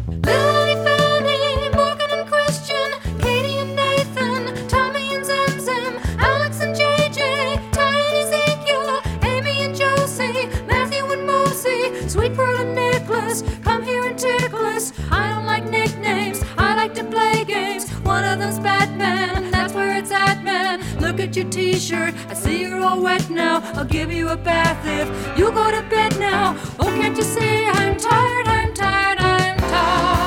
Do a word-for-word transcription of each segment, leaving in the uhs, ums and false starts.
Lily, Fanny, Morgan and Christian, Katie and Nathan, Tommy and Zamzam, Alex and J J, Ty and Ezekiel, Amy and Josie, Matthew and Moosey, Sweet Pearl and Nicholas, come here and tickle us. I don't like nicknames, I like to play games. One of them's Batman, that's where it's at, man. Look at your t-shirt, I see you're all wet now. I'll give you a bath if you go to bed now. Oh, can't you see I'm tired, I'm tired, I'm tired.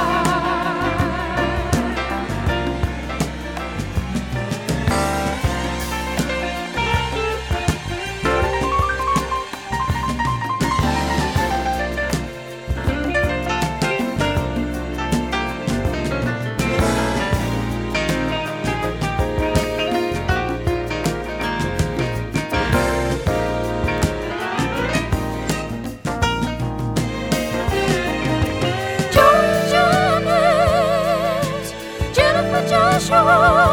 Joshua.